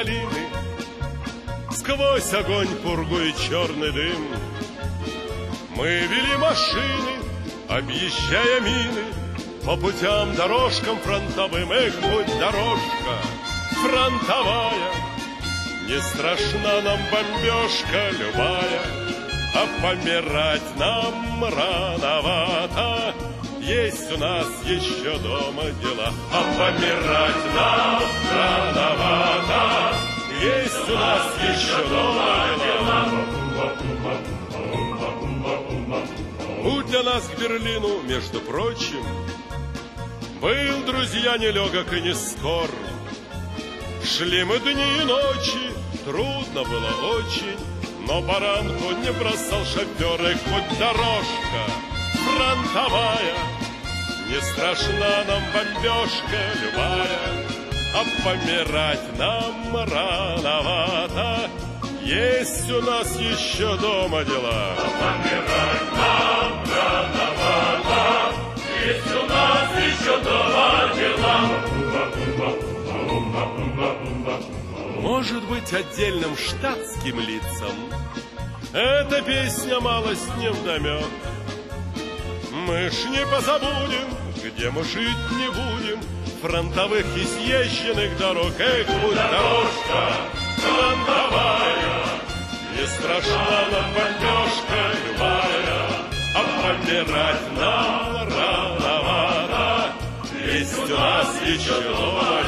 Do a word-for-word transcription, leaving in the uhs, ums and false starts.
долины, сквозь огонь, пургу и черный дым. Мы вели машины, объезжая мины, по путям, дорожкам фронтовым. Эх, путь дорожка фронтовая, не страшна нам бомбежка любая, а помирать нам рановато. Есть у нас еще дома дела, а помирать нам рановато. Есть у нас еще дома дела. Путь для нас к Берлину, между прочим, был, друзья, нелегок и не скор. Шли мы дни и ночи, трудно было очень, но баранку не бросал шофер. И хоть дорожка фронтовая, не страшна нам бомбежка любая, а помирать нам рановато. Есть у нас еще дома дела, а помирать нам рановато. Есть у нас еще дома дела. Может быть, отдельным штатским лицам эта песня малость невдомек. Мы ж не позабудем, где мы жить не будем, фронтовых и съезженных дорог. Эх, путь дорожка фронтовая, не страшна нам бомбежка любая, а помирать нам рановато. Есть у нас еще дома